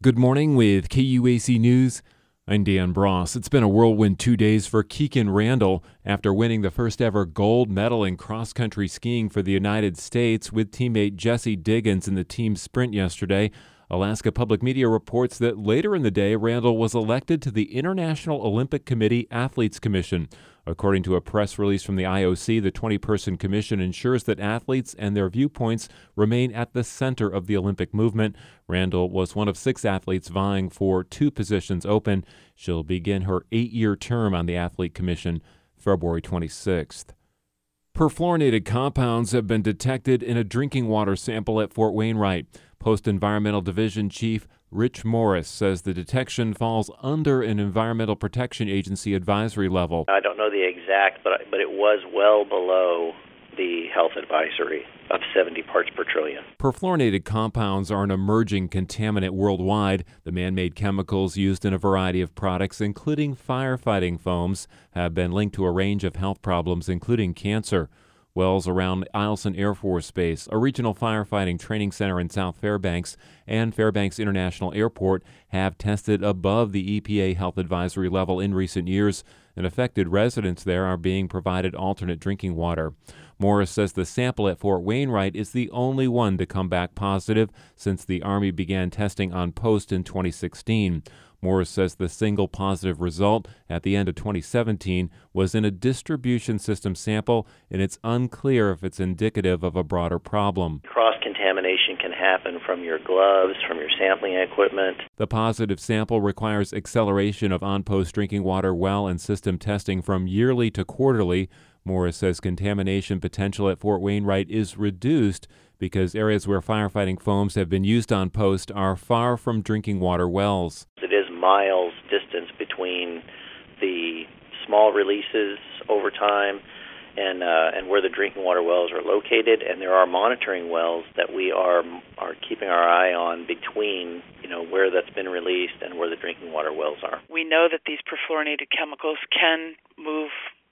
Good morning with KUAC News. I'm Dan Bross. It's been a whirlwind 2 days for Keegan Randall after winning the first ever gold medal in cross-country skiing for the United States with teammate Jesse Diggins in the team sprint yesterday. Alaska Public Media reports that later in the day, Randall was elected to the International Olympic Committee Athletes Commission. According to a press release from the IOC, the 20-person commission ensures that athletes and their viewpoints remain at the center of the Olympic movement. Randall was one of 6 athletes vying for 2 positions open. She'll begin her 8-year term on the Athlete Commission February 26th. Perfluorinated compounds have been detected in a drinking water sample at Fort Wainwright. Post-Environmental Division Chief Rich Morris says the detection falls under an Environmental Protection Agency advisory level. I don't know the exact, but it was well below the health advisory of 70 parts per trillion. Perfluorinated compounds are an emerging contaminant worldwide. The man-made chemicals used in a variety of products, including firefighting foams, have been linked to a range of health problems, including cancer. Wells around Eielson Air Force Base, a regional firefighting training center in South Fairbanks, and Fairbanks International Airport have tested above the EPA health advisory level in recent years, and affected residents there are being provided alternate drinking water. Morris says the sample at Fort Wainwright is the only one to come back positive since the Army began testing on post in 2016. Morris says the single positive result at the end of 2017 was in a distribution system sample, and it's unclear if it's indicative of a broader problem. Cross-contamination can happen from your gloves, from your sampling equipment. The positive sample requires acceleration of on-post drinking water well and system testing from yearly to quarterly. Morris says contamination potential at Fort Wainwright is reduced because areas where firefighting foams have been used on post are far from drinking water wells. It is miles distance between the small releases over time and where the drinking water wells are located, and there are monitoring wells that we are keeping our eye on between where that's been released and where the drinking water wells are. We know that these perfluorinated chemicals can move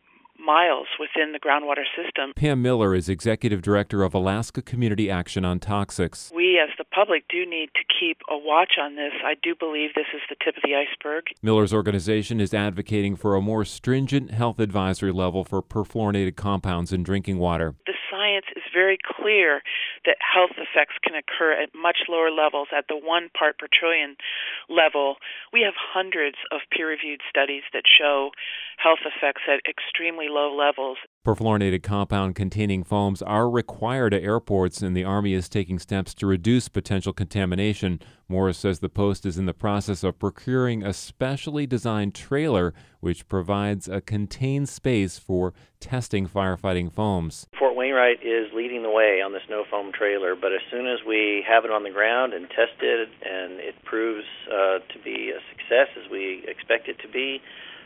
miles within the groundwater system. Pam Miller is Executive Director of Alaska Community Action on Toxics. We as the public do need to keep a watch on this. I do believe this is the tip of the iceberg. Miller's organization is advocating for a more stringent health advisory level for perfluorinated compounds in drinking water. The science is very clear that health effects can occur at much lower levels, at the 1 part per trillion level. We have hundreds of peer-reviewed studies that show health effects at extremely low levels. Perfluorinated compound containing foams are required at airports, and the Army is taking steps to reduce potential contamination. Morris says the Post is in the process of procuring a specially designed trailer which provides a contained space for testing firefighting foams. Fort Wainwright is leading the way on this no foam trailer, but as soon as we have it on the ground and tested and it proves to be a success as we expect it to be,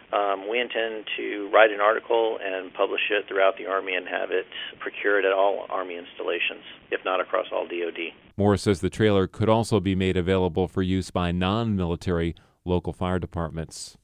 we intend to write an article and publish it throughout the Army and have it procured at all Army installations, if not across all DoD. Morris says the trailer could also be made available for use by non-military local fire departments.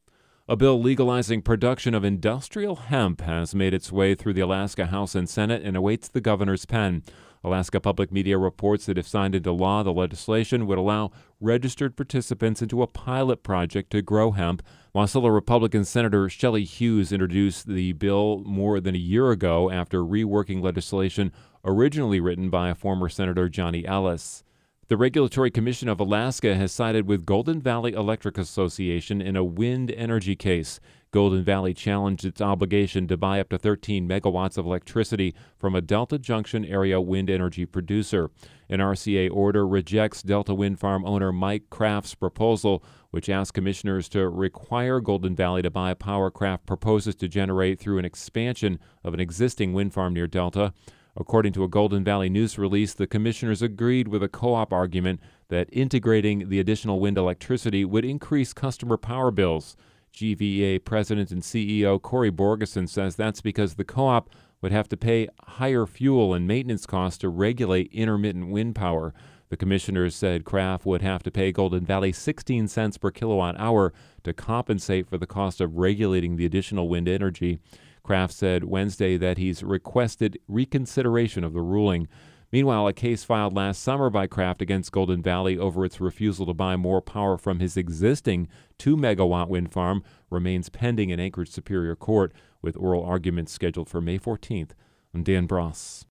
A bill legalizing production of industrial hemp has made its way through the Alaska House and Senate and awaits the governor's pen. Alaska Public Media reports that if signed into law, the legislation would allow registered participants into a pilot project to grow hemp. Wasilla Republican Senator Shelley Hughes introduced the bill more than a year ago after reworking legislation originally written by a former Senator Johnny Ellis. The Regulatory Commission of Alaska has sided with Golden Valley Electric Association in a wind energy case. Golden Valley challenged its obligation to buy up to 13 megawatts of electricity from a Delta Junction area wind energy producer. An RCA order rejects Delta Wind Farm owner Mike Kraft's proposal, which asks commissioners to require Golden Valley to buy power Kraft proposes to generate through an expansion of an existing wind farm near Delta. According to a Golden Valley news release, the commissioners agreed with a co-op argument that integrating the additional wind electricity would increase customer power bills. GVEA President and CEO Corey Borgeson says that's because the co-op would have to pay higher fuel and maintenance costs to regulate intermittent wind power. The commissioners said Kraft would have to pay Golden Valley 16 cents per kilowatt hour to compensate for the cost of regulating the additional wind energy. Kraft said Wednesday that he's requested reconsideration of the ruling. Meanwhile, a case filed last summer by Kraft against Golden Valley over its refusal to buy more power from his existing 2-megawatt wind farm remains pending in Anchorage Superior Court, with oral arguments scheduled for May 14th. I'm Dan Bross.